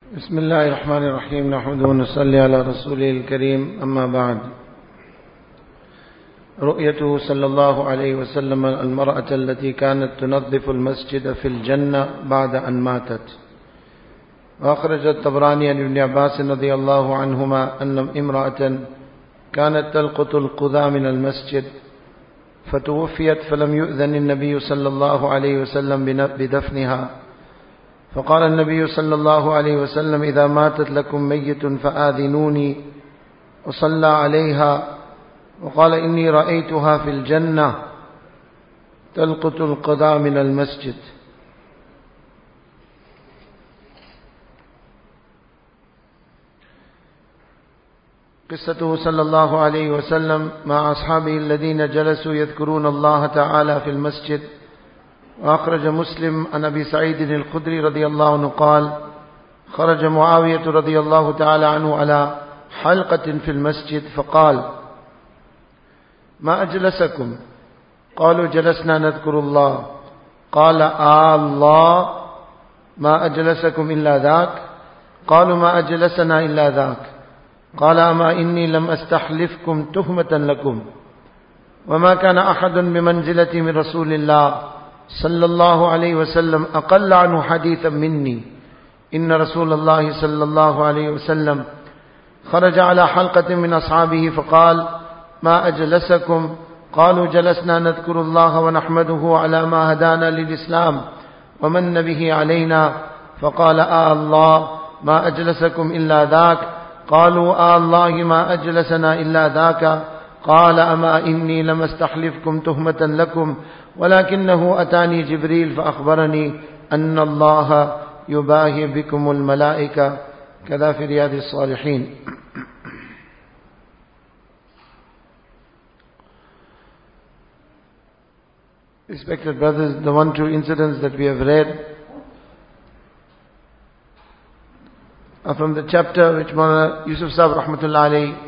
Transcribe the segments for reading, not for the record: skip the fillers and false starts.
بسم الله الرحمن الرحيم نحمده ونصلي على رسوله الكريم أما بعد رؤيته صلى الله عليه وسلم المرأة التي كانت تنظف المسجد في الجنة بعد أن ماتت. وأخرج الطبراني عن ابن عباس رضي الله عنهما أن امرأة كانت تلقط القذى من المسجد فتوفيت فلم يؤذن النبي صلى الله عليه وسلم بدفنها، فقال النبي صلى الله عليه وسلم: إذا ماتت لكم ميت فآذنوني، وصلى عليها وقال: إني رأيتها في الجنة تلقط القذى من المسجد. قصته صلى الله عليه وسلم مع أصحابه الذين جلسوا يذكرون الله تعالى في المسجد. وأخرج مسلم عن أبي سعيد الخدري رضي الله عنه قال: خرج معاوية رضي الله تعالى عنه على حلقة في المسجد فقال: ما أجلسكم؟ قالوا: جلسنا نذكر الله. قال: الله ما أجلسكم إلا ذاك؟ قالوا: ما أجلسنا إلا ذاك. قال: أما إني لم أستحلفكم تهمة لكم، وما كان أحد بمنزلتي من رسول الله صلى الله عليه وسلم أقل عنه حديثا مني. إن رسول الله صلى الله عليه وسلم خرج على حلقة من أصحابه فقال: ما أجلسكم؟ قالوا: جلسنا نذكر الله ونحمده على ما هدانا للإسلام ومن به علينا. فقال: الله ما أجلسكم إلا ذاك؟ قالوا: الله ما أجلسنا إلا ذاك. قال: أما إني لم أستحلفكم تهمة لكم، ولكنه أتاني جبريل فأخبرني أن الله يباهي بكم الملائكة. كذا في رياض الصالحين. Respected brothers, the one true incidents that we have read are from the chapter which Maulana Yusuf Sahib Rahmatullah Alayhi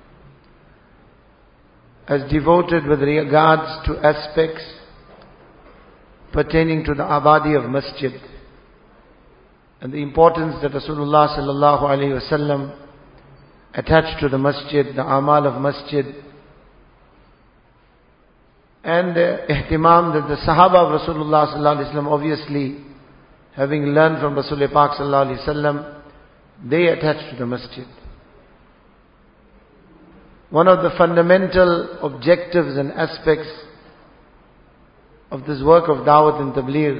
has devoted with regards to aspects pertaining to the abadi of masjid and the importance that Rasulullah sallallahu alayhi wasallam attached to the masjid, the amal of masjid, and the ihtimam that the Sahaba of Rasulullah sallallahu alayhi wasallam, obviously having learned from Rasulullah Pak sallallahu alayhi wasallam, they attached to the masjid. One of the fundamental objectives and aspects of this work of Dawat and Tabligh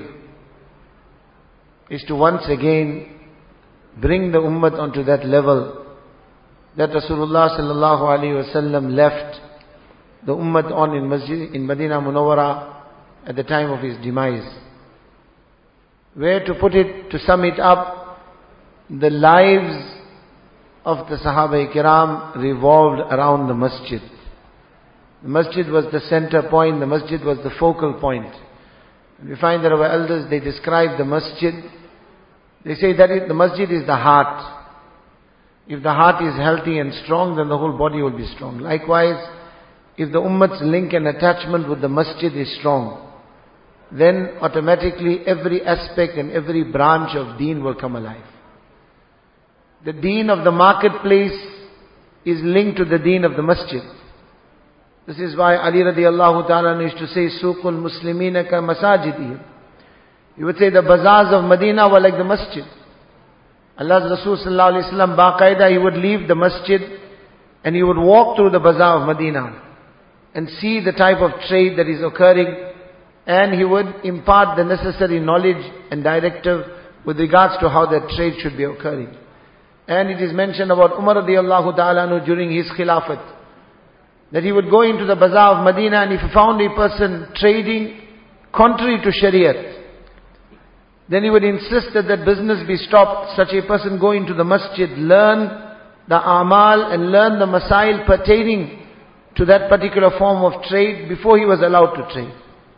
is to once again bring the ummah onto that level that Rasulullah sallallahu alaihi wasallam left the ummah on in Medina Munawwara at the time of his demise. Where to put it, to sum it up, the lives of the Sahaba-i-Kiram revolved around the masjid. The masjid was the center point, the masjid was the focal point. And we find that our elders, they describe the masjid, they say that the masjid is the heart. If the heart is healthy and strong, then the whole body will be strong. Likewise, if the ummah's link and attachment with the masjid is strong, then automatically every aspect and every branch of deen will come alive. The deen of the marketplace is linked to the deen of the masjid. This is why Ali radiallahu ta'ala used to say, Suqul Muslimina ka masajidihim. He would say the bazaars of Medina were like the masjid. Allah's Rasul sallallahu alayhi wa sallam, baqaida, he would leave the masjid and he would walk through the bazaar of Medina and see the type of trade that is occurring, and he would impart the necessary knowledge and directive with regards to how that trade should be occurring. And it is mentioned about Umar radiallahu ta'ala during his khilafat, that he would go into the bazaar of Medina, and if he found a person trading contrary to Shariat, then he would insist that that business be stopped. Such a person go into the masjid, learn the amal and learn the masail pertaining to that particular form of trade before he was allowed to trade.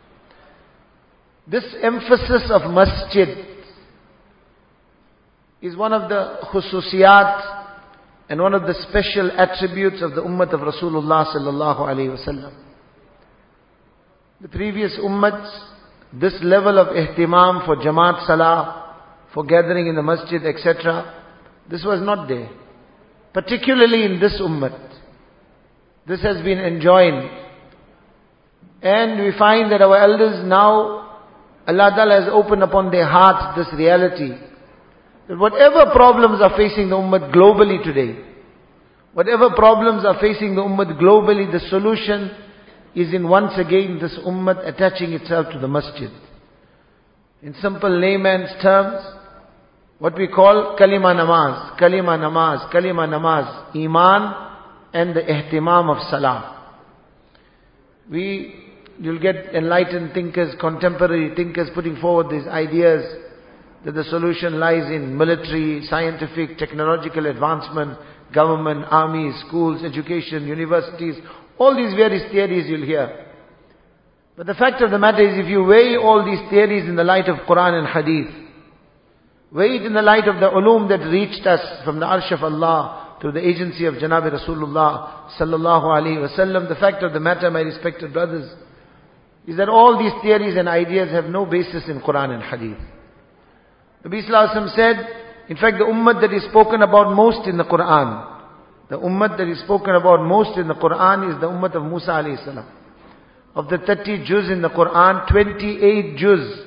This emphasis of masjid is one of the khususiyat and one of the special attributes of the ummah of Rasulullah sallallahu alaihi wasallam. The previous ummahs, this level of ihtimam for Jamaat Salah, for gathering in the masjid, etc., This was not there. Particularly in this ummah. This has been enjoined. And we find that our elders now, Allah Ta'ala has opened upon their hearts this reality. That whatever problems are facing the ummah globally today, whatever problems are facing the ummah globally, the solution is in once again this ummah attaching itself to the masjid. In simple layman's terms, what we call kalima namaz, kalima namaz, kalima namaz, iman and the ihtimam of salah. You'll get enlightened thinkers, contemporary thinkers putting forward these ideas that the solution lies in military, scientific, technological advancement, government, armies, schools, education, universities, all these various theories you'll hear. But the fact of the matter is, if you weigh all these theories in the light of Quran and Hadith, weigh it in the light of the ulum that reached us from the arsh of Allah through the agency of Janabi Rasulullah sallallahu alaihi wasallam, the fact of the matter, my respected brothers, is that all these theories and ideas have no basis in Quran and Hadith. Nabi Sallallahu Alaihi Wasallam said, in fact, the ummah that is spoken about most in the Quran, the ummah that is spoken about most in the Quran is the ummah of Musa alayhi salam. Of the 30 juz in the Quran, 28 juz,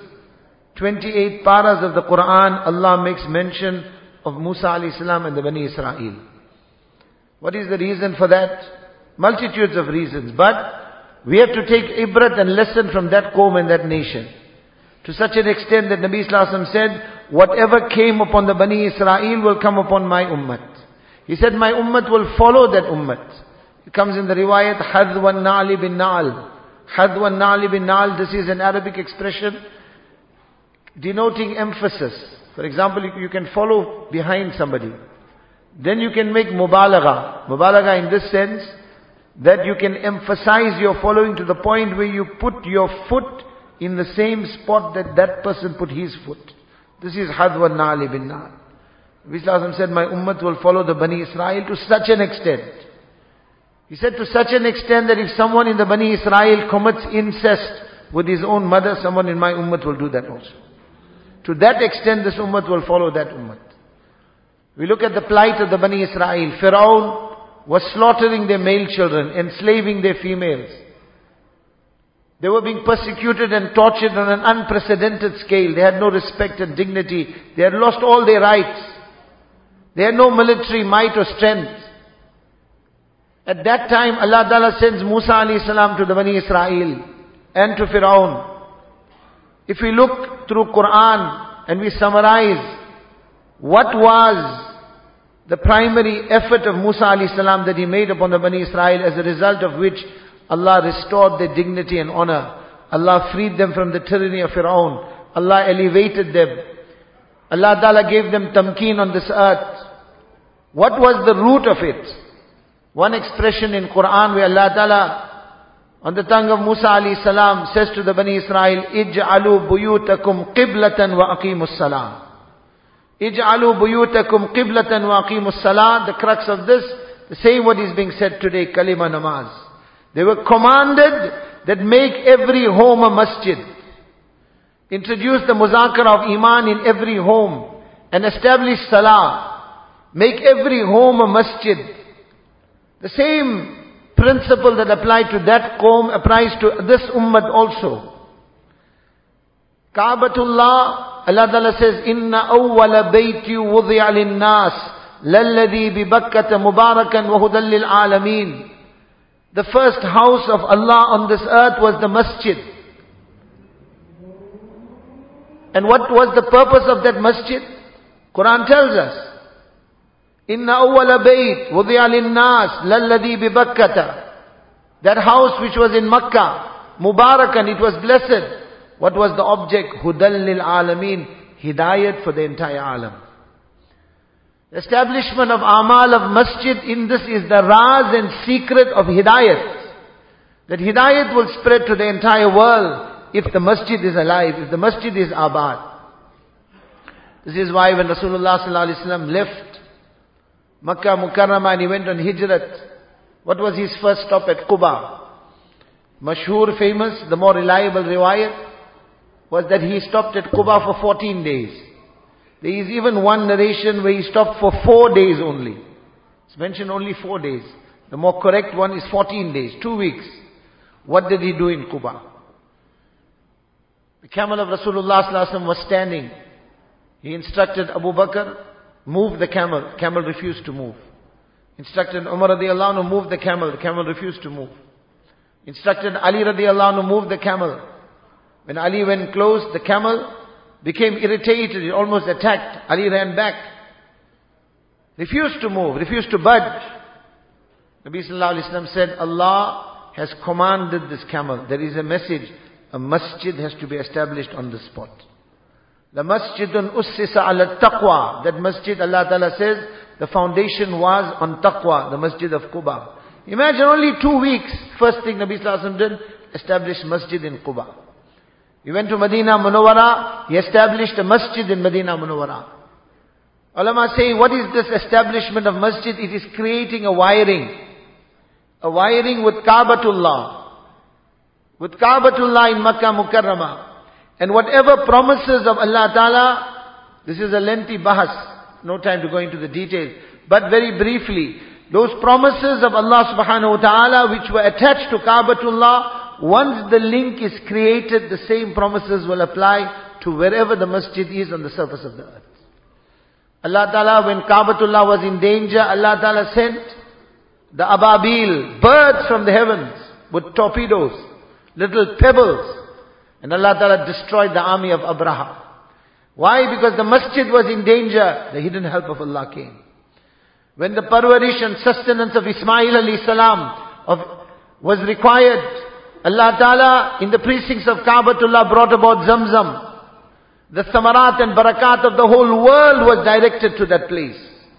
28 paras of the Quran, Allah makes mention of Musa alayhi salam and the Bani Israel. What is the reason for that? Multitudes of reasons. But we have to take ibrat and lesson from that qawm and that nation. To such an extent that Nabi Sallallahu Alaihi Wasallam said, whatever came upon the Bani Israel will come upon my ummah. He said, my ummah will follow that ummah. It comes in the riwayat, hadwan na'li bin na'al. Hadwan na'li bin na'al, this is an Arabic expression denoting emphasis. For example, you can follow behind somebody. Then you can make mubalagha. Mubalagha in this sense, that you can emphasize your following to the point where you put your foot in the same spot that that person put his foot. This is hadwan na'li bin na'al. Nabi Sallallahu Alaihi Wasallam said, my ummah will follow the Bani Israel to such an extent. He said to such an extent that if someone in the Bani Israel commits incest with his own mother, someone in my ummah will do that also. To that extent this ummah will follow that ummah. We look at the plight of the Bani Israel. Pharaoh was slaughtering their male children, enslaving their females. They were being persecuted and tortured on an unprecedented scale. They had no respect and dignity. They had lost all their rights. They had no military might or strength. At that time, Allah Ta'ala sends Musa alayhi salam to the Bani Israel and to Pharaoh. If we look through Quran and we summarize what was the primary effort of Musa alayhi salam that he made upon the Bani Israel, as a result of which Allah restored their dignity and honor. Allah freed them from the tyranny of Pharaoh. Allah elevated them. Allah Ta'ala gave them tamkeen on this earth. What was the root of it? One expression in Quran where Allah Ta'ala, on the tongue of Musa alayhi salam, says to the Bani Israel, Ij'alu buyutakum qiblatan wa aqimus salam. Ij'alu buyutakum qiblatan wa aqimus salam. The crux of this, the same what is being said today, kalima namaz. They were commanded that make every home a masjid. Introduce the muzakara of iman in every home and establish salah. Make every home a masjid. The same principle that applied to that qawm applies to this ummah also. Ka'batullah, Allah Ta'ala says, Inna awwala bayti wudi'a lin-nas lalladhi bi Bakkata mubarakan wa hudan lil alamin. The first house of Allah on this earth was the masjid. And what was the purpose of that masjid? Quran tells us, Inna awwala bayt wudi'a lin-nas lalladhi bi Bakkata. That house which was in Makkah, Mubarakan, it was blessed. What was the object? Hudan lil alamin, hidayat for the entire alam. Establishment of amal of masjid, in this is the raz and secret of hidayat. That hidayat will spread to the entire world if the masjid is alive, if the masjid is abad. This is why when Rasulullah sallallahu alaihi wasallam left Makkah Mukarramah and he went on Hijrat, what was his first stop? At Quba. Mashhur, famous, the more reliable riwayat was that he stopped at Quba for 14 days. There is even one narration where he stopped for 4 days only. It's mentioned only 4 days. The more correct one is 14 days, 2 weeks. What did he do in Quba? The camel of Rasulullah sallallahu alaihi wasallam was standing. He instructed Abu Bakr, move the camel. Camel refused to move. Instructed Umar radiallahu anhu, move the camel. The camel refused to move. Instructed Ali radiallahu anhu, move the camel. When Ali went close, the camel became irritated. It almost attacked. Ali ran back. Refused to move, refused to budge. Nabi sallallahu alaihi wasallam said, Allah has commanded this camel. There is a message. A masjid has to be established on the spot. The masjidun ussisa ala taqwa. That masjid, Allah Ta'ala says, the foundation was on taqwa, the masjid of Quba. Imagine only 2 weeks. First thing Nabi sallallahu alaihi wasallam did, established masjid in Quba. He went to Medina Munawwara, he established a masjid in Medina Munawwara. Ulama say, what is this establishment of masjid? It is creating a wiring. A wiring with Kaabatullah. With Kaabatullah in Makkah Mukarramah. And whatever promises of Allah Ta'ala, this is a lengthy bahas. No time to go into the details. But very briefly, those promises of Allah Subhanahu Wa Ta'ala which were attached to Kaabatullah, once the link is created, the same promises will apply to wherever the masjid is on the surface of the earth. Allah Ta'ala, when Kaabatullah was in danger, Allah Ta'ala sent the ababil, birds from the heavens, with torpedoes, little pebbles. And Allah Ta'ala destroyed the army of Abraha. Why? Because the masjid was in danger. The hidden help of Allah came. When the parwarish and sustenance of Ismail alayhi salam was required, Allah Ta'ala in the precincts of Kaabatullah brought about Zamzam. The samarat and barakat of the whole world was directed to that place.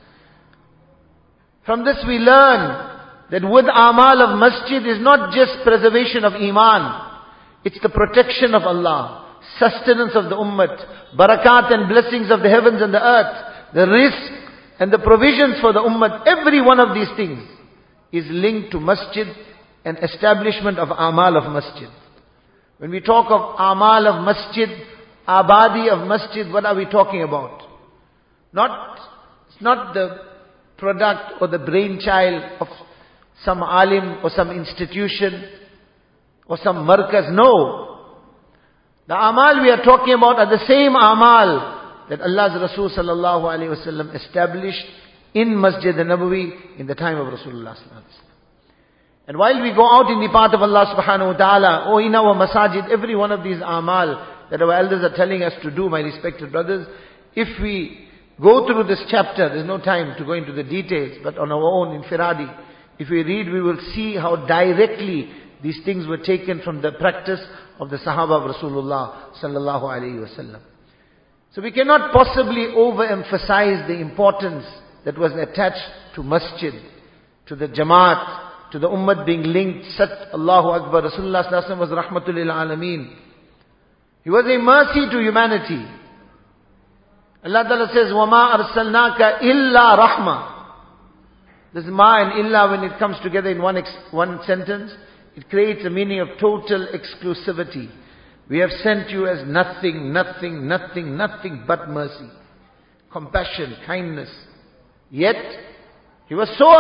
From this we learn that with amal of masjid is not just preservation of iman. It's the protection of Allah, sustenance of the ummah, barakat and blessings of the heavens and the earth, the rizq and the provisions for the ummah. Every one of these things is linked to masjid and establishment of amal of masjid. When we talk of amal of masjid, abadi of masjid, what are we talking about? It's not the product or the brainchild of some alim or some institution or some markaz. No. The amal we are talking about are the same amal that Allah's Rasul sallallahu alaihi wasallam established in Masjid al-Nabawi in the time of Rasulullah sallallahu alaihi wasallam. And while we go out in the path of Allah subhanahu wa ta'ala, or in our masajid, every one of these amal that our elders are telling us to do, my respected brothers, if we go through this chapter, there's no time to go into the details, but on our own infiradi, if we read, we will see how directly these things were taken from the practice of the Sahaba of Rasulullah sallallahu alaihi wasallam. So we cannot possibly overemphasize the importance that was attached to masjid, to the jamaat, to the ummah being linked. Such, Allahu Akbar, Rasulullah sallallahu alaihi wasallam was rahmatul lil alameen. He was a mercy to humanity. Allah Ta'ala says, وَمَا أَرْسَلْنَاكَ إِلَّا رَحْمَةً. This ma and illa, when it comes together in one sentence, it creates a meaning of total exclusivity. We have sent you as nothing but mercy, compassion, kindness. Yet, he was so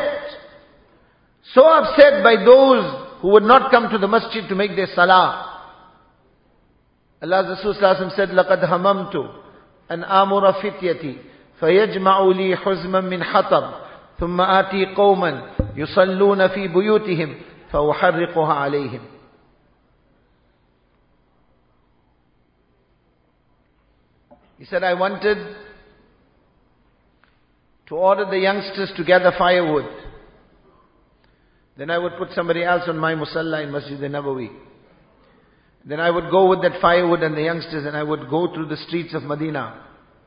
upset by those who would not come to the masjid to make their salah. Allah's Rasul sallallahu alaihi wasallam said, لَقَدْ هَمَمْتُ أَنْ آمُرَ فِتْيَتِي فَيَجْمَعُ لِي حُزْمًا مِنْ حَطَبٍ ثُمَّ آتِي قَوْمًا يُصَلُّونَ فِي بُيُوتِهِمْ فَأُحَرِّقُهَا عَلَيْهِمْ. He said, I wanted to order the youngsters to gather firewood. Then I would put somebody else on my musalla in Masjid al-Nabawi. Then I would go with that firewood and the youngsters, and I would go through the streets of Medina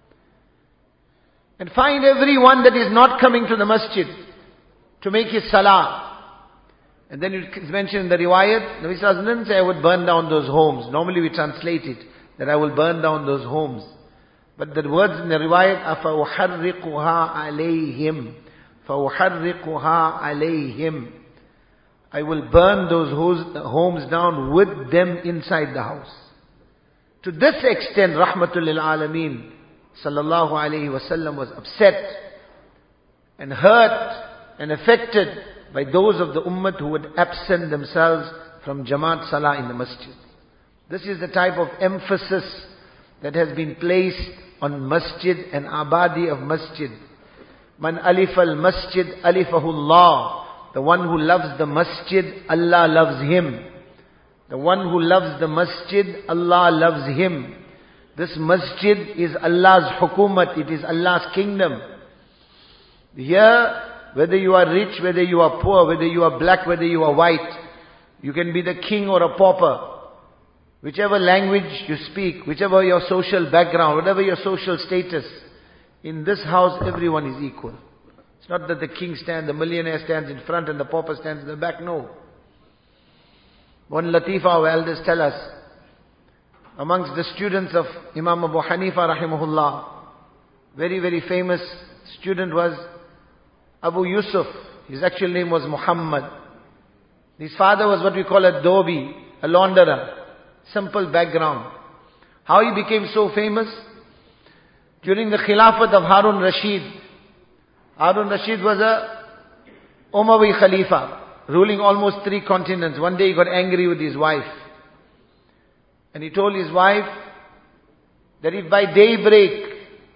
and find everyone that is not coming to the masjid to make his salah. And then it is mentioned in the riwayat, Nabi Sallallahu Alaihi Wasallam didn't say I would burn down those homes. Normally we translate it that I will burn down those homes. But the words in the riwayat, أَفَأُحَرِّقُهَا عَلَيْهِمْ فَأُحَرِّقُهَا عَلَيْهِمْ. I will burn those homes down with them inside the house. To this extent, Rahmatul lil Alameen sallallahu alaihi wasallam was upset and hurt and affected by those of the ummah who would absent themselves from Jamaat Salah in the masjid. This is the type of emphasis that has been placed on masjid and abadi of masjid. Man alif al masjid alifahullah. The one who loves the masjid, Allah loves him. The one who loves the masjid, Allah loves him. This masjid is Allah's hukumat, it is Allah's kingdom. Here, whether you are rich, whether you are poor, whether you are black, whether you are white, you can be the king or a pauper. Whichever language you speak, whichever your social background, whatever your social status, in this house everyone is equal. It's not that the king stands, the millionaire stands in front and the pauper stands in the back, no. One latifa our elders tell us, amongst the students of Imam Abu Hanifa rahimahullah, very, very famous student was Abu Yusuf. His actual name was Muhammad. His father was what we call a dobi, a launderer. Simple background. How he became so famous? During the Khilafat of Harun Rashid. Harun Rashid was a Umayyi Khalifa, ruling almost 3 continents. One day he got angry with his wife. And he told his wife that if by daybreak,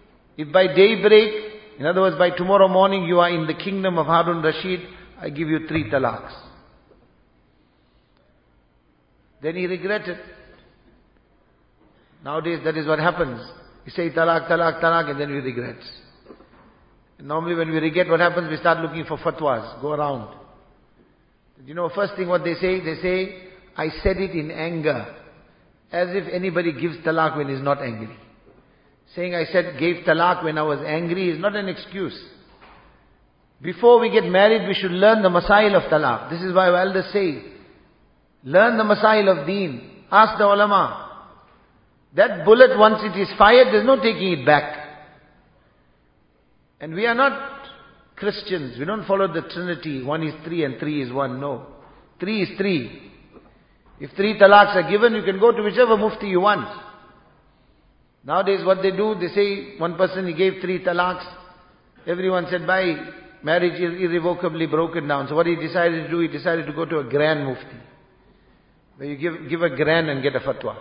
in other words by tomorrow morning you are in the kingdom of Harun Rashid, I give you 3 talaqs. Then he regretted. Nowadays that is what happens. You say talaq, talaq, talaq, and then we regret. And normally when we regret, what happens? We start looking for fatwas, go around. You know, first thing what they say, I said it in anger. As if anybody gives talaq when he's not angry. Saying I gave talaq when I was angry is not an excuse. Before we get married, we should learn the masail of talaq. This is why our elders say, learn the masail of deen. Ask the ulama. That bullet, once it is fired, there's no taking it back. And we are not Christians. We don't follow the Trinity. 1 is 3 and 3 is 1. No. 3 is 3. If 3 talaqs are given, you can go to whichever mufti you want. Nowadays what they do, they say one person he gave 3 talaqs. Everyone said, bye, marriage is irrevocably broken down. So what he decided to do, he decided to go to a grand mufti. Where you give a grand and get a fatwa.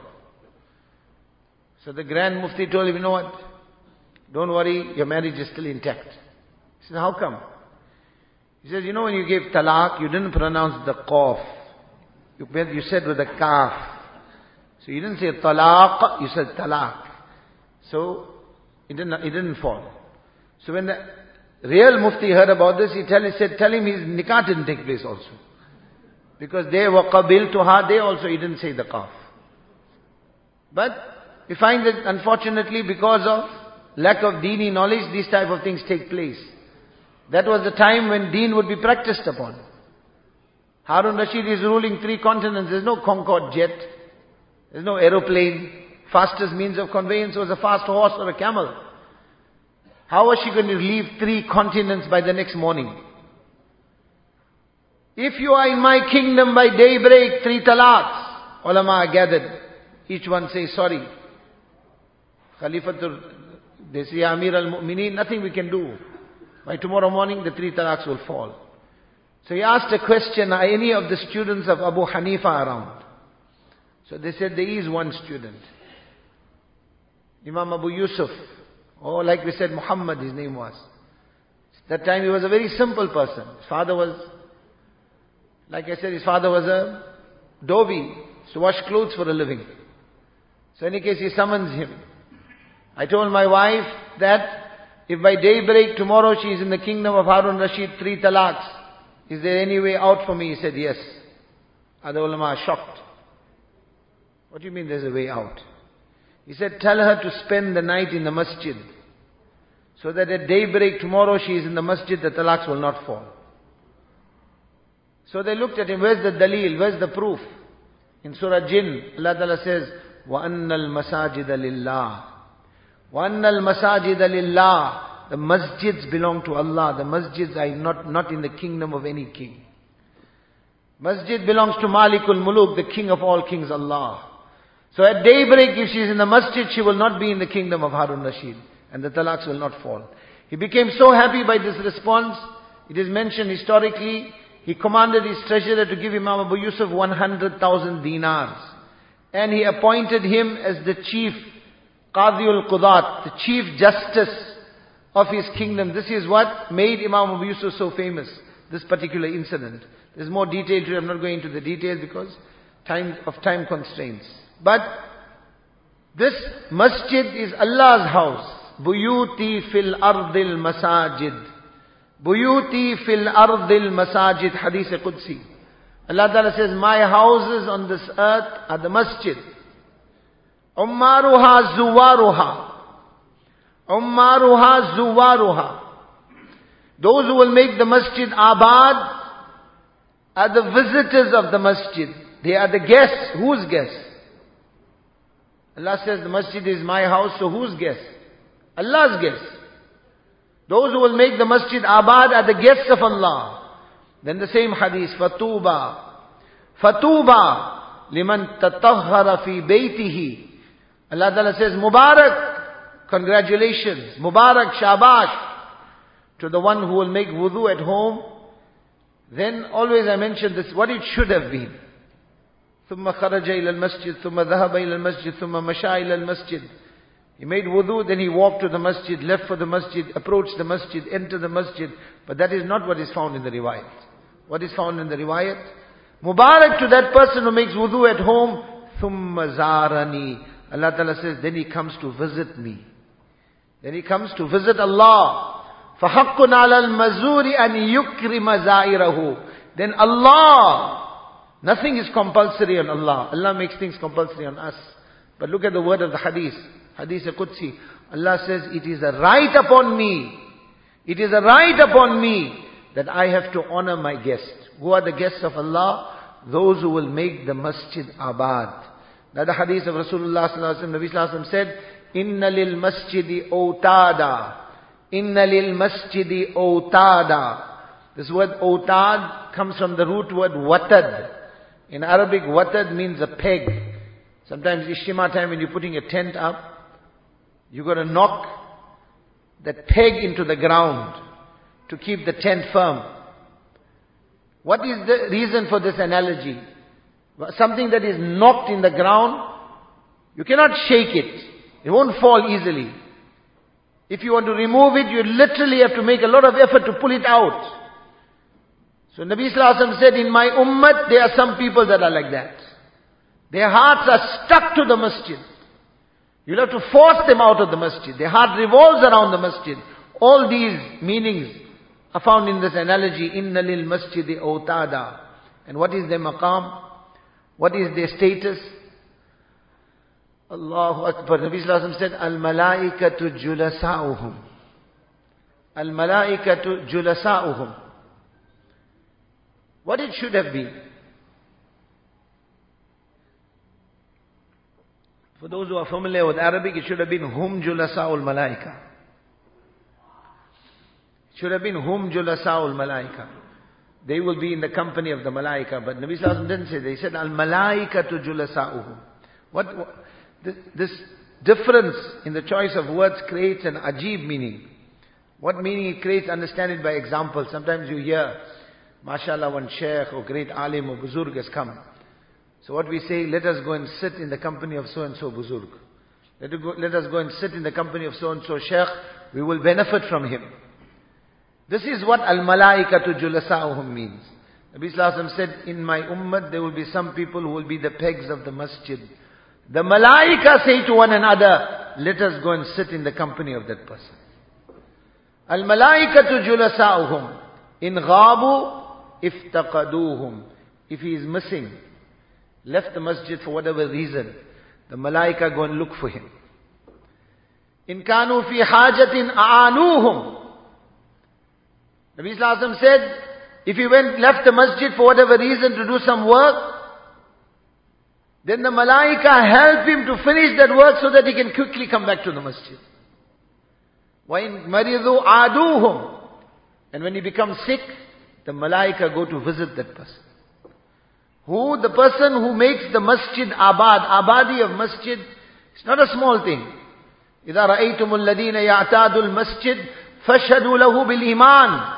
So the grand mufti told him, you know what? Don't worry, your marriage is still intact. He said, how come? He says, you know when you gave talaq, you didn't pronounce the qaf. You said with a kaf. So you didn't say talaq, you said talaq. So it didn't fall. So when the real mufti heard about this, he said, tell him his nikah didn't take place also. Because they were qabiltuha, he didn't say the kaf. But we find that unfortunately because of lack of deeni knowledge, these type of things take place. That was the time when deen would be practiced upon. Harun Rashid is ruling 3 continents. There's no Concorde jet. There's no aeroplane. Fastest means of conveyance was a fast horse or a camel. How was she going to leave 3 continents by the next morning? If you are in my kingdom by daybreak, 3 talaqs. Ulama are gathered. Each one says, sorry. Khalifatul, they say, Amir al-Mu'mineen, nothing we can do. By tomorrow morning, the 3 talaqs will fall. So he asked a question, are any of the students of Abu Hanifa around? So they said, there is one student. Imam Abu Yusuf. Or like we said, Muhammad, his name was. That time he was a very simple person. His father was, like I said, his father was a dhobi. So wash clothes for a living. So in any case, he summons him. I told my wife that if by daybreak tomorrow she is in the kingdom of Harun Rashid, 3 talaqs, is there any way out for me? He said, yes. Other ulama are shocked. What do you mean there's a way out? He said, tell her to spend the night in the masjid. So that at daybreak tomorrow she is in the masjid, the talaqs will not fall. So they looked at him, where's the dalil, where's the proof? In Surah Jinn, Allah Ta'ala says, وَأَنَّ الْمَسَاجِدَ لِلَّهِ وَأَنَّ الْمَسَاجِدَ لِلَّهِ The masjids belong to Allah. The masjids are not in the kingdom of any king. Masjid belongs to Malikul Muluk, the king of all kings, Allah. So at daybreak, if she is in the masjid, she will not be in the kingdom of Harun Rashid. and the talaqs will not fall. He became so happy by this response, it is mentioned historically, he commanded his treasurer to give Imam Abu Yusuf 100,000 dinars. And he appointed him as the chief Qadhiul Qudat, the chief justice of his kingdom. This is what made Imam Abu Yusuf so famous, this particular incident. There's more detail to it. I'm not going into the details because time constraints. But this masjid is Allah's house. Buyuti fil ardil masajid. Buyuti fil ardil masajid. Hadith Qudsi. Allah Ta'ala says, my houses on this earth are the masjid. Ummaruha zuwaruha. Ummaruha zuwaruha. Those who will make the masjid abad are the visitors of the masjid. They are the guests. Whose guests? Allah says the masjid is my house, so whose guests? Allah's guests. Those who will make the masjid abad are the guests of Allah. Then the same hadith, Fatuba. Fatuba liman tatahhara fi baytihi. Allah Ta'ala says, Mubarak, congratulations, Mubarak, Shabash, to the one who will make wudu at home. Then always I mention this, what it should have been. ثم خرج إلى المسجد ثم ذهب إلى المسجد ثم مشى إلى المسجد. He made wudu, then he walked to the masjid, left for the masjid, approached the masjid, entered the masjid. But that is not what is found in the riwayat. What is found in the riwayat? Mubarak to that person who makes wudu at home. ثم زارني. Allah Ta'ala says, then he comes to visit me. Then he comes to visit Allah. فَحَقٌّ عَلَى الْمَزُورِ أَنْ يُكْرِمَ زَائِرَهُ. Then Allah, nothing is compulsory on Allah. Allah makes things compulsory on us. But look at the word of the hadith. Hadith Qudsi. Allah says, it is a right upon me. It is a right upon me that I have to honor my guests. Who are the guests of Allah? Those who will make the masjid abad. Now the hadith of Rasulullah sallallahu alaihi wasallam, Nabi sallallahu alaihi wasallam said, Inna lil masjidi awtada. Inna lil masjidi awtada. This word awtad comes from the root word watad. In Arabic, watad means a peg. Sometimes Ishtima time when you're putting a tent up, you got to knock that peg into the ground to keep the tent firm. What is the reason for this analogy? Something that is knocked in the ground, you cannot shake it. It won't fall easily. If you want to remove it, you literally have to make a lot of effort to pull it out. So Nabi Sallallahu Alaihi Wasallam said, in my ummah, there are some people that are like that. Their hearts are stuck to the masjid. You'll have to force them out of the masjid. Their heart revolves around the masjid. All these meanings are found in this analogy, Inna lil masjidi awtada. And what is their maqam? What is their status? Allahu Akbar. Nabi Sallallahu Alaihi Wasallam said, Al-malaikatu julasa'uhum. Al-malaikatu julasa'uhum. What it should have been. For those who are familiar with Arabic, it should have been hum julasa'ul malaika. It should have been hum julasa'ul malaika. They will be in the company of the malaika. But Nabi Sallallahu Alaihi Wasallam didn't say that. He said, al-malaikatu julasa'uhum. This difference in the choice of words creates an ajib meaning. What meaning it creates, understand it by example. Sometimes you hear, mashallah, one sheikh or great alim or buzurg has come. So what we say, let us go and sit in the company of so-and-so buzurg. Let us go and sit in the company of so-and-so sheikh. We will benefit from him. This is what al-malaikatu julasa'uhum means. Nabi Sallallahu Alaihi Wasallam said, in my ummah there will be some people who will be the pegs of the masjid. The malaika say to one another, let us go and sit in the company of that person. Al-malaikatu julasa'uhum. In ghabu iftaqaduhum. If he is missing, left the masjid for whatever reason, the malaika go and look for him. In kanu fi hajatin a'anuhum. Nabi Sallallahu Alaihi Wasallam said, if he left the masjid for whatever reason to do some work, then the malaika help him to finish that work so that he can quickly come back to the masjid. وَإِن مَرِضُوا عَادُوهُمْ. And when he becomes sick, the malaika go to visit that person. Who? The person who makes the masjid abad. Abadi of masjid, it's not a small thing. إذا رأيتم الذين يعتادوا المسجد فاشهدوا له بالإيمان.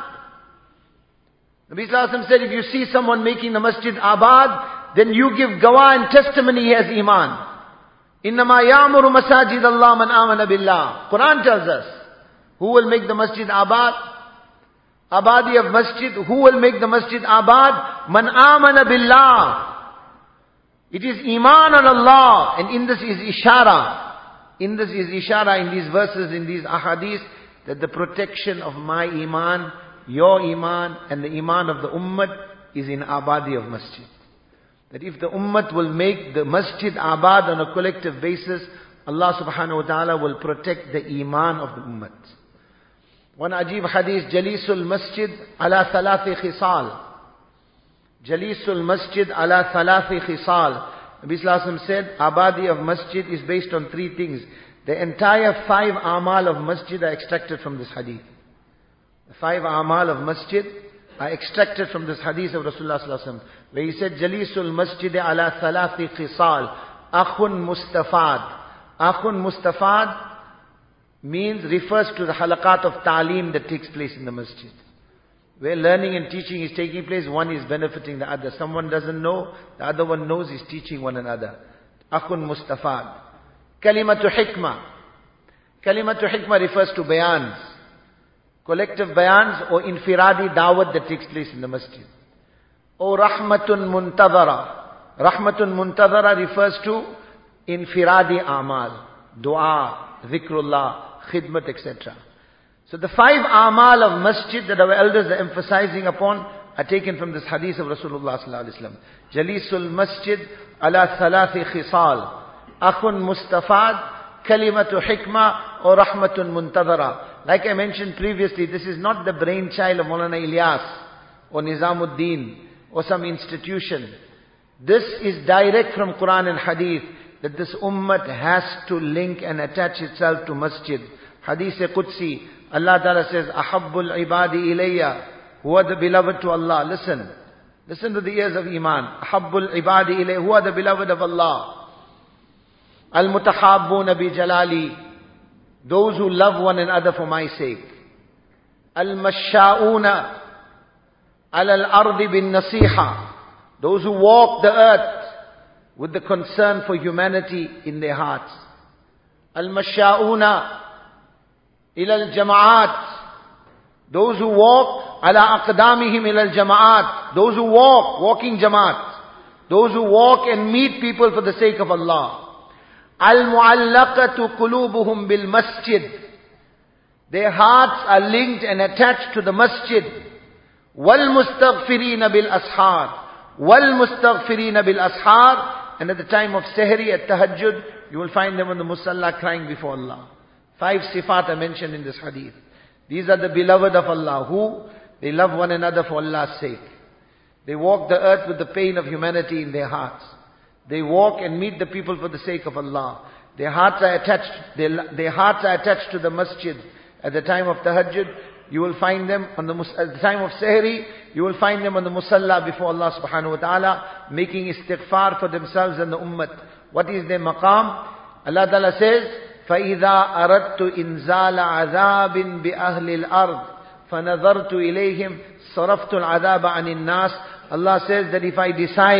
Nabi Sallallahu Alaihi Wasallam said, if you see someone making the masjid abad, then you give gawah and testimony he has iman. إِنَّمَا يَعْمُرُ مَسَاجِدَ اللَّهِ مَنْ آمَنَ بِاللَّهِ. Quran tells us, who will make the masjid abad? Abadi of masjid. Who will make the masjid abad? Man amana billah. It is iman on Allah. And in this is ishara. In this is ishara, in these verses, in these ahadith, that the protection of my iman, your iman, and the iman of the ummah is in abadi of masjid. That if the ummah will make the masjid abad on a collective basis, Allah subhanahu wa ta'ala will protect the iman of the ummah. One ajib hadith, Jalisul masjid ala thalathi khisal. Jalisul masjid ala thalathi khisal. Nabi Sallallahu Alaihi Wasallam said, abadi of masjid is based on three things. The entire 5 amal of masjid are extracted from this hadith. The 5 amal of masjid are extracted from this hadith of Rasulullah Sallallahu Alaihi Wasallam, where he said, Jalisul masjid ala thalathi khisal. Akhun mustafad. Akhun mustafad refers to the halaqat of ta'aleem that takes place in the masjid. Where learning and teaching is taking place, one is benefiting the other. Someone doesn't know, the other one knows, is teaching one another. Akhun mustafad. Kalimatu hikmah. Kalimatu hikmah refers to bayans. Collective bayans or infiradi dawat that takes place in the masjid. Or rahmatun muntadhara. Rahmatun muntadhara refers to infiradi amal. Dua, dhikrullah, khidmat, etc. So the 5 amal of masjid that our elders are emphasizing upon are taken from this hadith of Rasulullah Sallallahu Alaihi Wasallam. Jalisul masjid ala thalathi khisal. Akhun mustafad, kalimatu hikmah, or rahmatun muntadhara. Like I mentioned previously, this is not the brainchild of Maulana Ilyas or Nizamuddin or some institution. This is direct from Quran and hadith, that this ummah has to link and attach itself to masjid. Hadith Qudsi, Allah Ta'ala says, Ahabbul ibadi ilayya, who are the beloved to Allah. Listen. Listen to the ears of Iman. Ahabbul ibadi ilayya, who are the beloved of Allah. Al-mutahabbuna bi jalali, those who love one another for my sake. Al-mashsha'una ala al-ardi bin nasiha, those who walk the earth with the concern for humanity in their hearts. Al-mashsha'una ila al-jama'at, those who walk ala aqdamihim ila al-jama'at, those who walk, walking jama'at, those who walk and meet people for the sake of Allah. Al-mu'allaqatu qulubuhum bil masjid, their hearts are linked and attached to the masjid. Wal-mustaghfirina bil ashar, wal-mustaghfirina bil ashar, and at the time of sehri, at tahajjud, you will find them on the musalla crying before Allah. 5 sifat are mentioned in this hadith. These are the beloved of Allah, who they love one another for Allah's sake. They walk the earth with the pain of humanity in their hearts. They walk and meet the people for the sake of Allah. Their hearts are attached to the masjid. At the time of tahajjud, you will find them at the time of sehri, you will find them on the musalla before Allah subhanahu wa ta'ala, making istighfar for themselves and the ummah. What is their maqam? Allah Ta'ala says, فَإِذَا أَرَدْتُ إِنزَالَ عَذَابٍ بِأَهْلِ الْأَرْضِ فَنَظَرْتُ إِلَيْهِمْ صَرَفْتُ الْعَذَابَ عَنِ النَّاسِ. Allah says that if I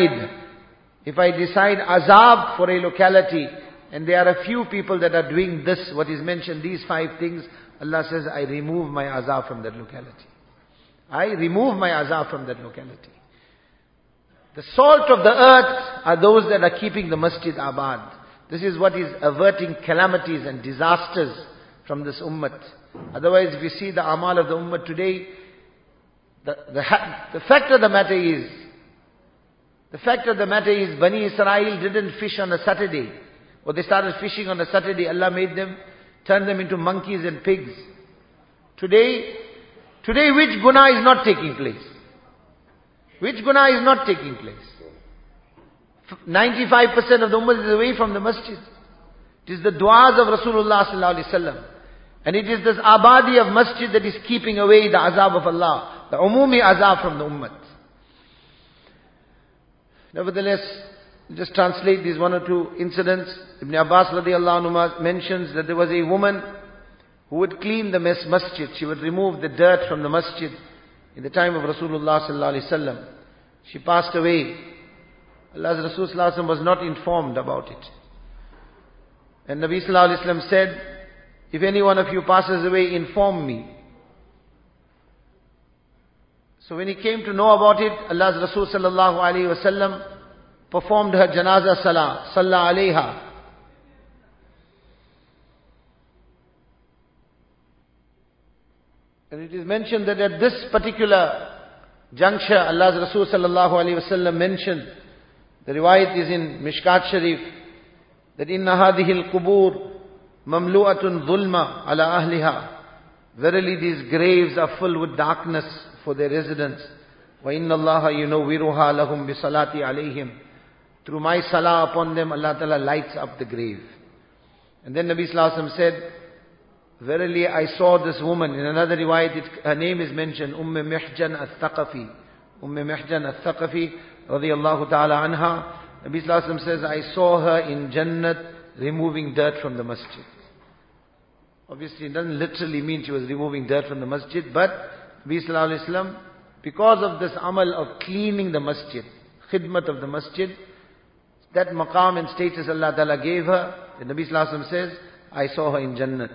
decide azab for a locality, and there are a few people that are doing this, what is mentioned, these 5 things, Allah says, I remove my azab from that locality. I remove my azab from that locality. The salt of the earth are those that are keeping the masjid abad. This is what is averting calamities and disasters from this ummah. Otherwise, if you see the amal of the ummah today, the fact of the matter is, Bani Israel didn't fish on a Saturday. Or they started fishing on a Saturday. Allah made them, turned them into monkeys and pigs. Today which guna is not taking place? Which guna is not taking place? 95% of the ummah is away from the masjid. It is the du'as of Rasulullah sallallahu alaihi wasallam. And it is this abadi of masjid that is keeping away the azab of Allah. The umumi azab from the ummah. Nevertheless, just translate these one or two incidents. Ibn Abbas radiallahu anhu mentions that there was a woman who would clean the masjid. She would remove the dirt from the masjid in the time of Rasulullah sallallahu alaihi wasallam. She passed away. Allah's Rasul sallallahu alaihi wasallam was not informed about it. And Nabi sallallahu alaihi wasallam said, if any one of you passes away, inform me. So when he came to know about it, Allah's Rasul sallallahu alaihi wasallam performed her janaza salah, salla alayha. And it is mentioned that at this particular juncture, Allah's Rasul sallallahu alaihi wasallam mentioned, the riwayat is in Mishkat Sharif, that inna hadhihi al-qubur mamlu'atun dhulma ala ahliha. Verily these graves are full with darkness for their residents. Wa inna Allaha yunawwiruha lahum bi salati alayhim. Through my salah upon them, Allah Ta'ala lights up the grave. And then Nabi Sallallahu Alaihi Wasallam said, verily I saw this woman. In another riwayat, her name is mentioned, Mihjan al-Thaqafi. Mihjan al-Thaqafi, radiyallahu ta'ala anha. Nabi Sallallahu Alaihi Wasallam says, I saw her in Jannat removing dirt from the masjid. Obviously it doesn't literally mean she was removing dirt from the masjid, but Nabi Sallallahu Alaihi Wasallam, because of this amal of cleaning the masjid, khidmat of the masjid, that maqam and status Allah Ta'ala gave her, the Nabi Sallallahu Alaihi Wasallam says, I saw her in Jannat.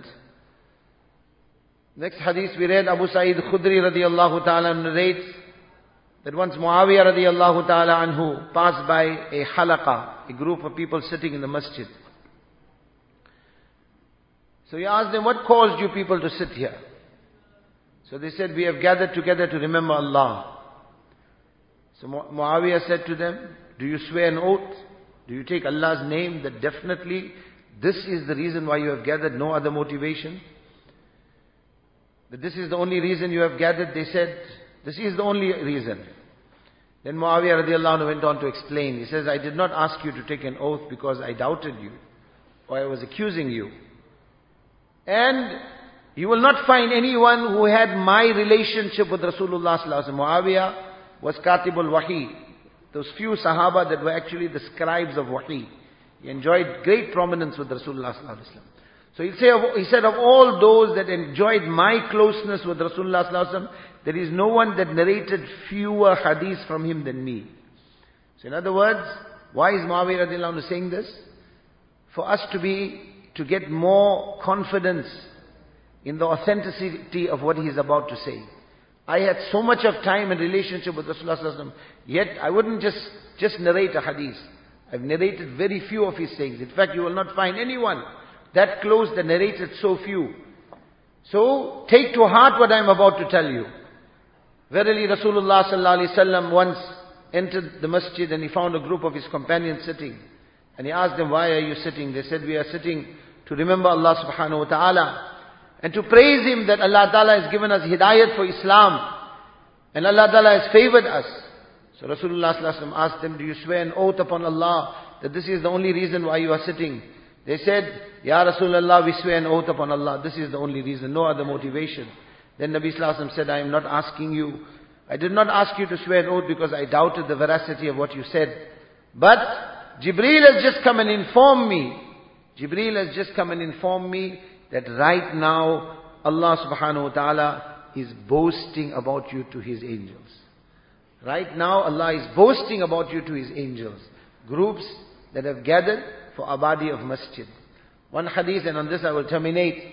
Next hadith we read, Abu Sa'id Khudri radiyallahu ta'ala narrates that once Muawiyah radiyallahu ta'ala anhu passed by a halaqa, a group of people sitting in the masjid. So he asked them, what caused you people to sit here? So they said, we have gathered together to remember Allah. So Muawiyah said to them, do you swear an oath? Do you take Allah's name that definitely this is the reason why you have gathered, no other motivation? That this is the only reason you have gathered? They said, this is the only reason. Then Muawiyah radiallahu anhu went on to explain. He says, I did not ask you to take an oath because I doubted you or I was accusing you. And you will not find anyone who had my relationship with Rasulullah sallallahu alaihi wasallam. Muawiyah was Katibul Wahi. Those few Sahaba that were actually the scribes of Wahi. He enjoyed great prominence with Rasulullah sallallahu alaihi wasallam. So he said of all those that enjoyed my closeness with Rasulullah sallallahu alaihi wasallam, there is no one that narrated fewer hadiths from him than me. So in other words, why is Muawiyah radiallahu anhu saying this? For us to get more confidence in the authenticity of what he is about to say. I had so much of time and relationship with Rasulullah sallallahu alaihi wasallam, yet I wouldn't just narrate a hadith. I've narrated very few of his sayings. In fact, you will not find anyone that close that narrated so few. So, take to heart what I am about to tell you. Verily Rasulullah sallallahu alaihi wasallam once entered the masjid and he found a group of his companions sitting. And he asked them, why are you sitting? They said, we are sitting to remember Allah subhanahu wa ta'ala. And to praise Him that Allah Ta'ala has given us hidayat for Islam. And Allah Ta'ala has favored us. So Rasulullah sallallahu alaihi wasallam asked them, do you swear an oath upon Allah that this is the only reason why you are sitting? They said, Ya Rasulullah, we swear an oath upon Allah. This is the only reason, no other motivation. Then Nabi sallallahu alaihi wasallam said, I am not asking you. I did not ask you to swear an oath because I doubted the veracity of what you said. But Jibreel has just come and informed me. Jibreel has just come and informed me that right now Allah subhanahu wa ta'ala is boasting about you to His angels. Right now Allah is boasting about you to His angels. Groups that have gathered for abadi of masjid. One hadith, and on this I will terminate.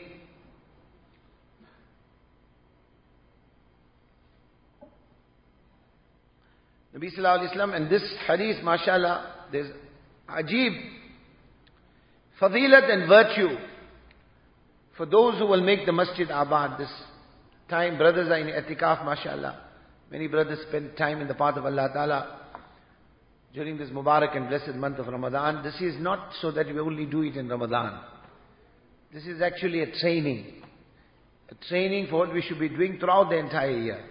Nabi sallallahu alaihi wasallam, and this hadith, mashallah, there's ajib, fadilat and virtue for those who will make the masjid abad. This time, brothers are in i'tikaf, mashallah. Many brothers spend time in the path of Allah Ta'ala during this Mubarak and blessed month of Ramadan. This is not so that we only do it in Ramadan. This is actually a training. A training for what we should be doing throughout the entire year.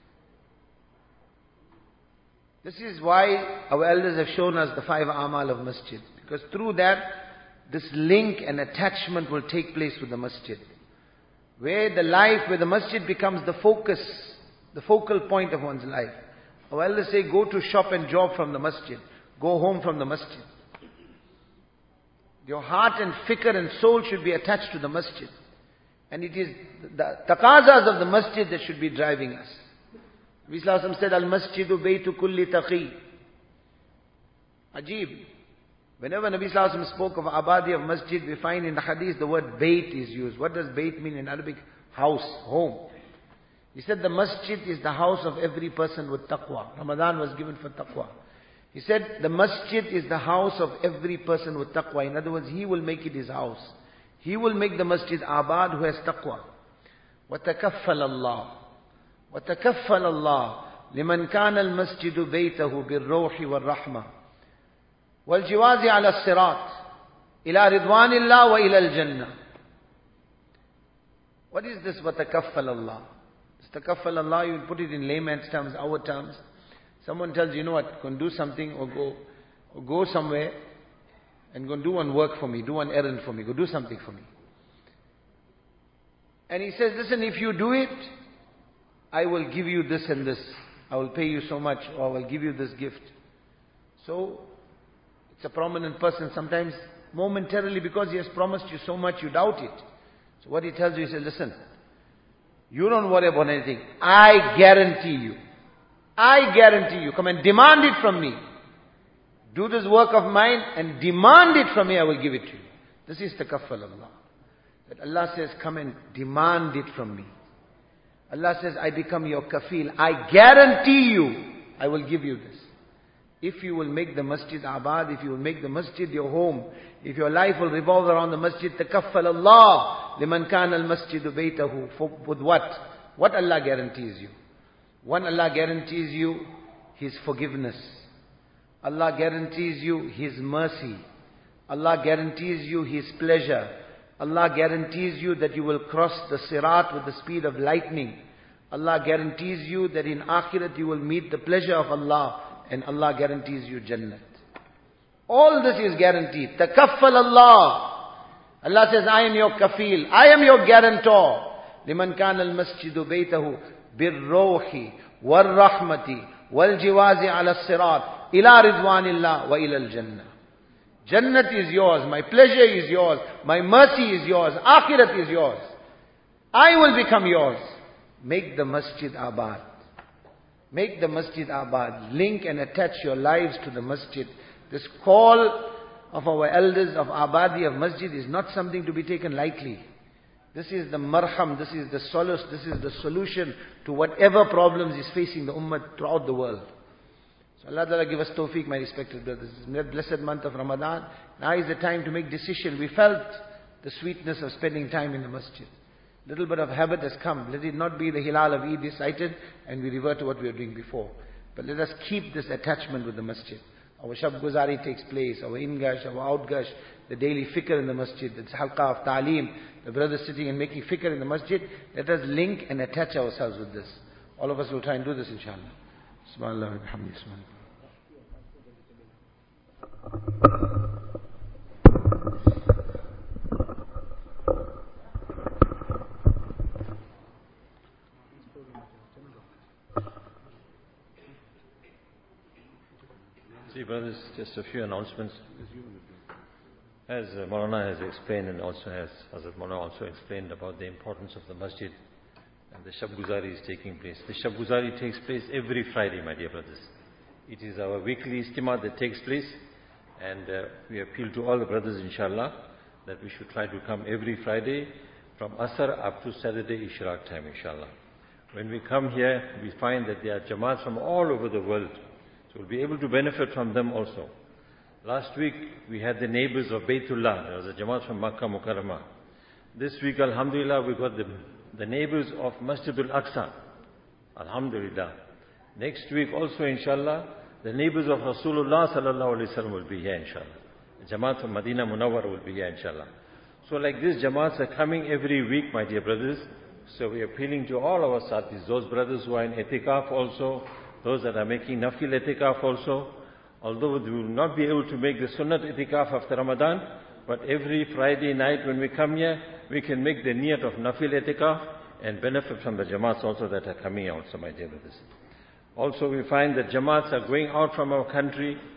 This is why our elders have shown us the 5 amal of masjid. Because through that, this link and attachment will take place with the masjid. Where the masjid becomes the focus, the focal point of one's life. Our elders say, go to shop and job from the masjid. go home from the masjid. Your heart and fikr and soul should be attached to the masjid. And it is the taqazas of the masjid that should be driving us. Nabi Sallallahu Alaihi Wasallam said, Al-masjidu baytu kulli taqi. Ajib. Whenever Nabi Sallallahu Alaihi Wasallam spoke of abadi of masjid, we find in the hadith the word bayt is used. What does bayt mean in Arabic? House, home. He said the masjid is the house of every person with taqwa. Ramadan was given for taqwa. He said the masjid is the house of every person with taqwa. In other words, he will make it his house. He will make the masjid abad who has taqwa. وَتَكَفَّلَ اللَّهُ وَتَكَفَّلَ اللَّهُ لِمَنْ كَانَ الْمَسْجِدُ بَيْتَهُ بِالرَّوْحِ وَالرَّحْمَةِ وَالْجِوَازِ عَلَى الصِّرَاطِ إِلَى رِضْوَانِ اللَّهِ وَإِلَى الْجَنَّةِ. What is this وَتَكَفَّلَ اللَّهُ? This تَكَفَّلَ اللَّهُ, you put it in layman's terms, our terms. Someone tells you know what, go and do something or go somewhere and go and do one work for me, do one errand for me, go do something for me. And he says, listen, if you do it, I will give you this and this. I will pay you so much, or I will give you this gift. So, it's a prominent person. Sometimes, momentarily, because he has promised you so much, you doubt it. So what he tells you, he says, listen, you don't worry about anything. I guarantee you. Come and demand it from me. Do this work of mine and demand it from me, I will give it to you. This is takaffal Allah. That Allah says, come and demand it from me. Allah says, I become your kafil. I guarantee you, I will give you this. If you will make the masjid abad, if you will make the masjid your home, if your life will revolve around the masjid, takaffal Allah, liman kana al-masjidu baytahu. With what? What Allah guarantees you? One, Allah guarantees you His forgiveness. Allah guarantees you His mercy. Allah guarantees you His pleasure. Allah guarantees you that you will cross the sirat with the speed of lightning. Allah guarantees you that in akhirat you will meet the pleasure of Allah. And Allah guarantees you Jannat. All this is guaranteed. Takaffal Allah. Allah says, I am your kafil. I am your guarantor. Liman kana al-masjidu baytahu birruhi wal-rahmati wal-jiwazi ala sirat ila ridwanillah wa ila al-jannah. Jannat is yours. My pleasure is yours. My mercy is yours. Akhirat is yours. I will become yours. Make the masjid abad. Make the masjid abad. Link and attach your lives to the masjid. This call of our elders of abadi of masjid is not something to be taken lightly. This is the marham, this is the solace, this is the solution to whatever problems is facing the ummah throughout the world. So Allah Ta'ala give us tawfiq, my respected brothers. This is the blessed month of Ramadan. Now is the time to make decision. We felt the sweetness of spending time in the masjid. Little bit of habit has come. Let it not be the hilal of Eid is sighted and we revert to what we were doing before. But let us keep this attachment with the masjid. Our Shab Guzari takes place, our Ingash, our Outgash, the daily fikr in the masjid, the halqa of ta'aleem, the brothers sitting and making fikr in the masjid. Let us link and attach ourselves with this. All of us will try and do this inshallah. Subhanallah wa bihamdihi. See, brothers, just a few announcements. As Maulana has explained and also has Hazrat Maulana also explained about the importance of the masjid and the Shab Guzari is taking place. The Shab Guzari takes place every Friday, my dear brothers. It is our weekly istimah that takes place and we appeal to all the brothers inshallah that we should try to come every Friday from Asr up to Saturday Ishraq time inshallah. When we come here, we find that there are Jamaats from all over the world. So we'll be able to benefit from them also. Last week, we had the neighbors of Baytullah. There was a Jamaat from Makkah Mukarramah. This week, Alhamdulillah, we got the neighbors of Masjidul Aqsa. Alhamdulillah. Next week also, inshallah, the neighbors of Rasulullah sallallahu alaihi wasallam will be here, inshallah. The Jamaat from Madinah Munawwar will be here, inshallah. So like this, Jamaats are coming every week, my dear brothers. So we are appealing to all our Sathis, those brothers who are in Etikaf also, those that are making Nafil Etikaf also. Although we will not be able to make the Sunnat Etikaf after Ramadan, but every Friday night when we come here, we can make the niyat of Nafil Etikaf and benefit from the Jamaats also that are coming out, so my dear brothers. Also we find that Jamaats are going out from our country.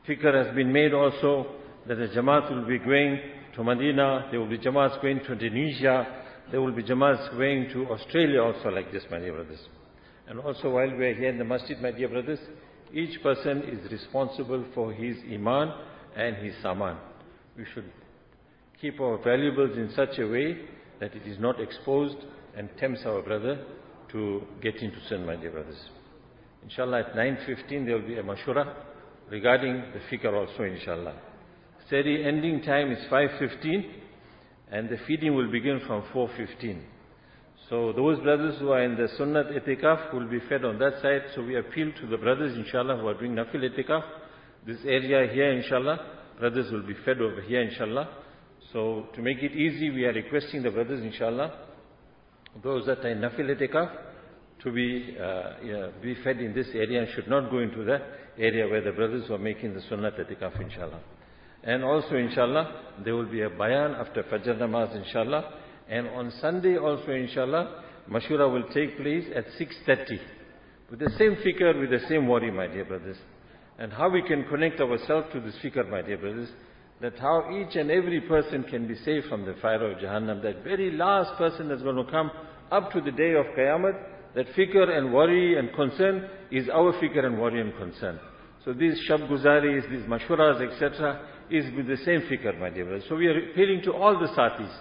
Fikr has been made also that the Jamaat will be going to Medina, there will be Jamaats going to Indonesia, there will be Jamaats going to Australia also like this, my dear brothers. And also while we are here in the masjid, my dear brothers, each person is responsible for his iman and his saman. We should keep our valuables in such a way that it is not exposed and tempts our brother to get into sin, my dear brothers. Inshallah at 9:15 there will be a mashura regarding the fikr also, inshallah. Steady ending time is 5:15 and the feeding will begin from 4:15. So those brothers who are in the sunnat itikaf will be fed on that side. So we appeal to the brothers, inshallah, who are doing nafil itikaf. This area here, inshallah, brothers will be fed over here, inshallah. So to make it easy, we are requesting the brothers, inshallah, those that are in nafil itikaf, to be fed in this area and should not go into the area where the brothers who are making the sunnat itikaf, inshallah. And also, inshallah, there will be a bayan after Fajr namaz, inshallah. And on Sunday also, inshallah, mashura will take place at 6:30. With the same fikr, with the same worry, my dear brothers. And how we can connect ourselves to this fikr, my dear brothers, that how each and every person can be saved from the fire of Jahannam. That very last person that's going to come up to the day of Qiyamah, that fikr and worry and concern is our fikr and worry and concern. So these shab guzaris, these mashuras, etc., is with the same fikr, my dear brothers. So we are appealing to all the satis.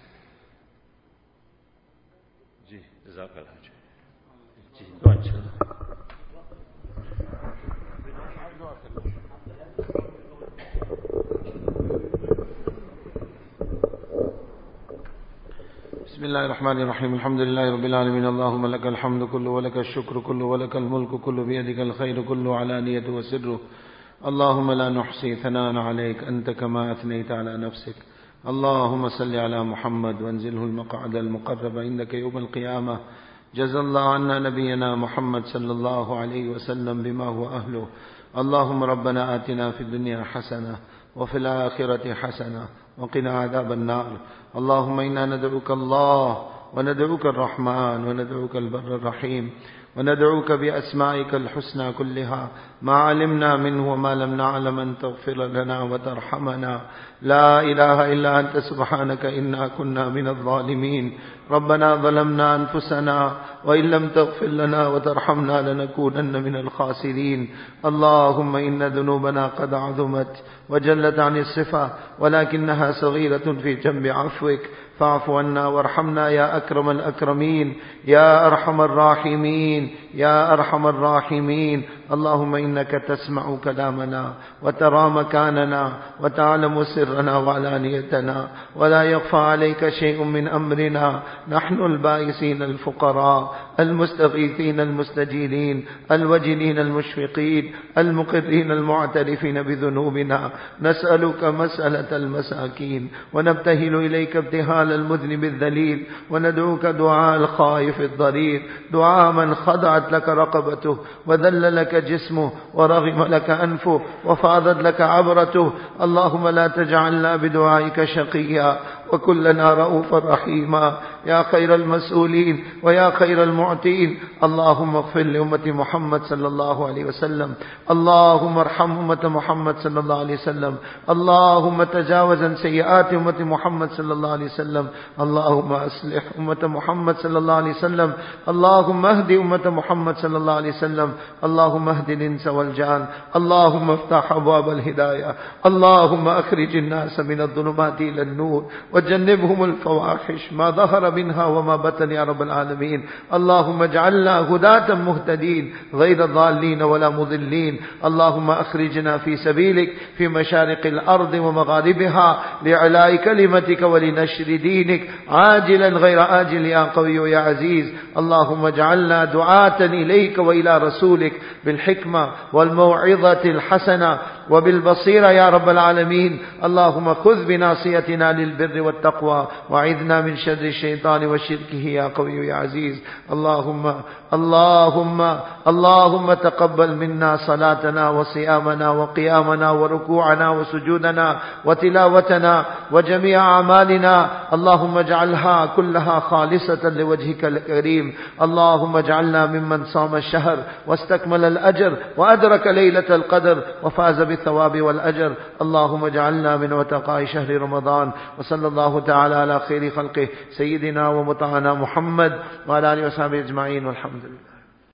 Ji, jazakallah. Ji, go on, inshallah. بسم الله الرحمن الرحيم الحمد لله رب العالمين اللهم لك الحمد كله ولك الشكر كله ولك الملك كله بيدك الخير كله علانيته وسره اللهم لا نحصي ثناء عليك أنت كما أثنيت على نفسك اللهم صل على محمد وانزله المقعد المقرب عندك يوم القيامة جزا الله عنا نبينا محمد صلى الله عليه وسلم بما هو أهله اللهم ربنا آتنا في الدنيا حسنة وفي الآخرة حسنة وقنا عذاب النار اللهم إنا ندعوك الله وندعوك الرحمن وندعوك البر الرحيم وندعوك بأسمائك الحسنى كلها ما علمنا منه وما لم نعلم أن تغفر لنا وترحمنا لا إله إلا أنت سبحانك إنا كنا من الظالمين ربنا ظلمنا أنفسنا وإن لم تغفر لنا وترحمنا لنكونن من الخاسرين اللهم إن ذنوبنا قد عظمت وجلت عن الصفة ولكنها صغيرة في جنب عفوك فاعف عنا وارحمنا يا أكرم الأكرمين يا أرحم الراحمين يا أرحم الراحمين اللهم إنك تسمع كلامنا وترى مكاننا وتعلم سرنا وعلانيتنا ولا يخفى عليك شيء من أمرنا نحن البائسين الفقراء المستغيثين المستجيلين الوجلين المشفقين المقرين المعترفين بذنوبنا نسألك مسألة المساكين ونبتهل إليك ابتهال المذنب الذليل وندعوك دعاء الخائف الضرير دعاء من خضعت لك رقبته وذل لك جسمه ورغم لك أنفه وفاضت لك عبرته اللهم لا تجعلنا بدعائك شقيا وكلنا رؤوفا رحيما يا خير المسؤولين ويا خير المعطين اللهم اغفر لأمة محمد صلى الله عليه وسلم اللهم ارحم أمة محمد صلى الله عليه وسلم اللهم تجاوز عن سيئات أمة محمد صلى الله عليه وسلم اللهم أصلح أمة محمد صلى الله عليه وسلم اللهم اهد أمة محمد صلى الله عليه وسلم اللهم اهد الإنس والجان اللهم افتح أبواب الهداية اللهم أخرج الناس من الظلمات إلى النور وجنبهم الفواحش ما ظهر منها وما بطن يا رب العالمين اللهم اجعلنا هداة مهتدين غير ضالين ولا مضلين اللهم أخرجنا في سبيلك في مشارق الأرض ومغاربها لعلاء كلمتك ولنشر دينك عاجلا غير آجل يا قوي يا عزيز اللهم اجعلنا دعاة إليك وإلى رسولك بالحكمة والموعظة الحسنة وبالبصيرة يا رب العالمين اللهم خذ بناصيتنا للبر والتقوى وعذنا من شر الشيطان وشركه يا قوي يا عزيز اللهم اللهم تقبل منا صلاتنا وصيامنا وقيامنا وركوعنا وسجودنا وتلاوتنا وجميع أعمالنا. اللهم اجعلها كلها خالصة لوجهك الكريم. اللهم اجعلنا ممن صام الشهر واستكمل الأجر وأدرك ليلة القدر وفاز بالثواب والأجر. اللهم اجعلنا من وتقاء شهر رمضان. وصلى الله تعالى على خير خلقه سيدنا ومطعنا محمد وعلى آله وصحبه أجمعين والحمد لله.